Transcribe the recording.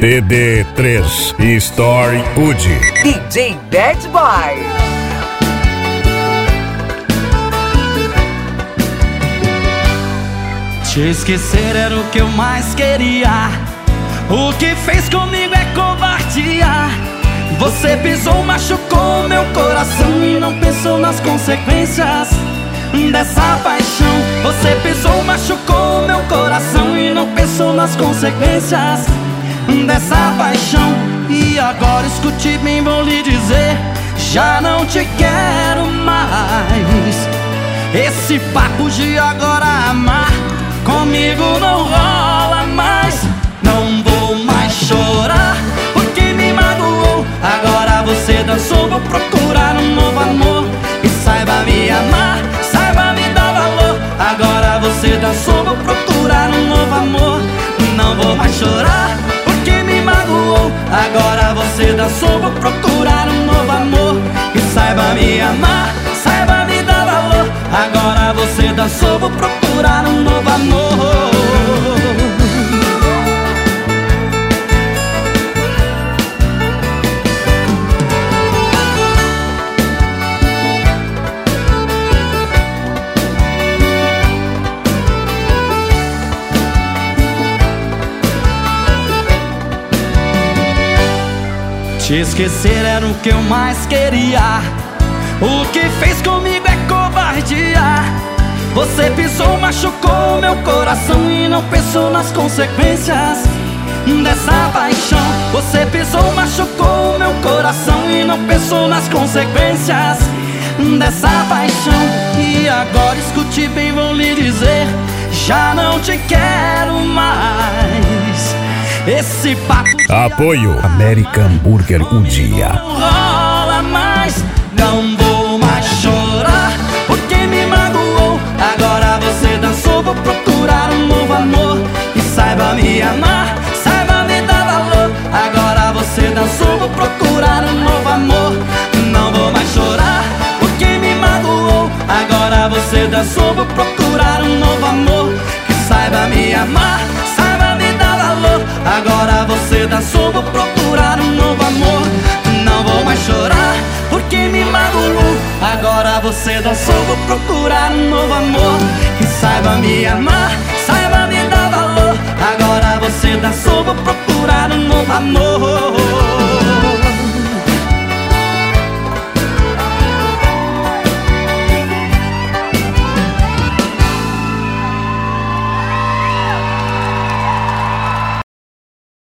TD3 Story Wood. DJ Bad Boy. Te esquecer era o que eu mais queria. O que fez comigo é covardia. Você pisou, machucou meu coração e não pensou nas consequências dessa paixão. Você pisou, machucou meu coração e não pensou nas consequências dessa paixão. E agora escute bem, vou lhe dizer, já não te quero mais. Esse papo de agora amar comigo não rola mais. Não vou mais chorar porque me magoou. Agora você dançou, vou procurar um novo amor. E saiba me amar, saiba me dar valor. Agora você dançou, vou procurar um novo amor. Não vou mais chorar porque me magoou. Agora você dançou, vou procurar um novo amor. E saiba me amar, saiba me dar valor. Agora você dançou, vou procurar um novo amor. Te esquecer era o que eu mais queria. O que fez comigo é covardia. Você pisou, machucou meu coração e não pensou nas consequências dessa paixão. Você pisou, machucou meu coração e não pensou nas consequências dessa paixão. E agora escute bem, vou lhe dizer, já não te quero mais. Esse papo Apoio American Burger um dia. não rola mais. Não vou mais chorar porque me magoou. Agora você dançou, vou procurar um novo amor. E saiba me amar, saiba me dar valor. Agora você dançou, vou procurar um novo amor. Não vou mais chorar porque me magoou. Agora você dançou, vou procurar um novo amor. Que saiba me amar, saiba me dar valor. Agora você dançou, vou procurar um novo amor. Não vou mais chorar porque me magoou. Agora você dançou, vou procurar um novo amor. Que saiba me amar, saiba me dar valor. Agora você dançou, vou procurar um novo amor.